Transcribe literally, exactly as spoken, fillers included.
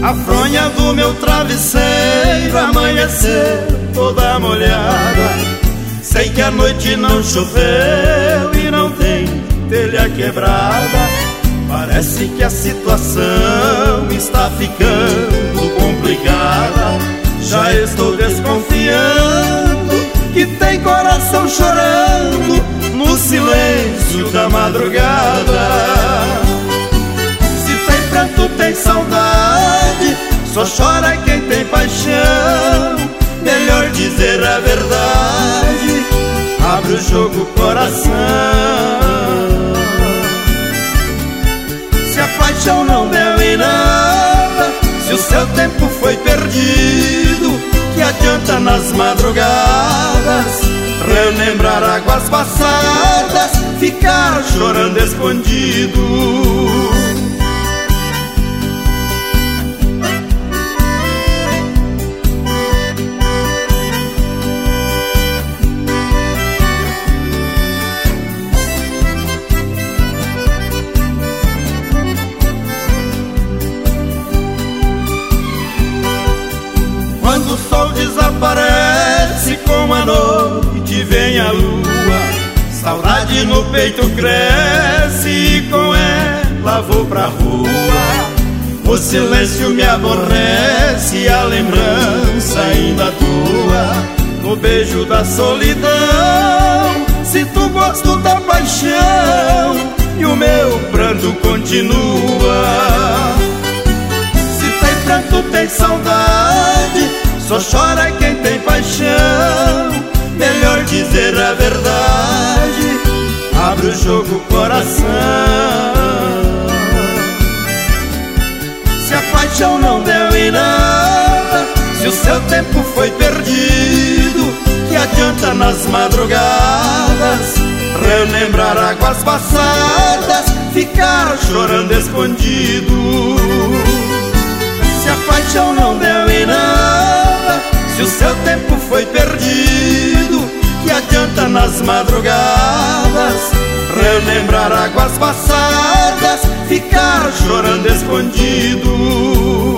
A fronha do meu travesseiro amanhecer toda molhada. Sei que a noite não choveu e não tem telha quebrada. Parece que a situação está ficando complicada. Já estou desconfiando que tem coração chorando no silêncio da madrugada. Se tem pranto, tem saudade, só chora quem tem paixão. Melhor dizer a verdade, abre o jogo, coração. Se a paixão não deu em nada, se o seu tempo foi perdido, que adianta nas madrugadas relembrar águas passadas, ficar chorando escondido. Quando o sol desaparece, com a noite vem a lua. Saudade no peito cresce e com ela vou pra rua. O silêncio me aborrece, a lembrança ainda tua. No beijo da solidão, sinto o gosto da paixão e o meu pranto continua. Se tem pranto, tem saudade, só chora quem tem paixão. Melhor dizer a verdade, abre o jogo, coração. Se a paixão não deu em nada, se o seu tempo foi perdido, que adianta nas madrugadas relembrar águas passadas, ficar chorando escondido. Se a paixão não deu em nada, se o seu tempo foi perdido, que adianta nas madrugadas relembrar águas passadas, ficar chorando escondido.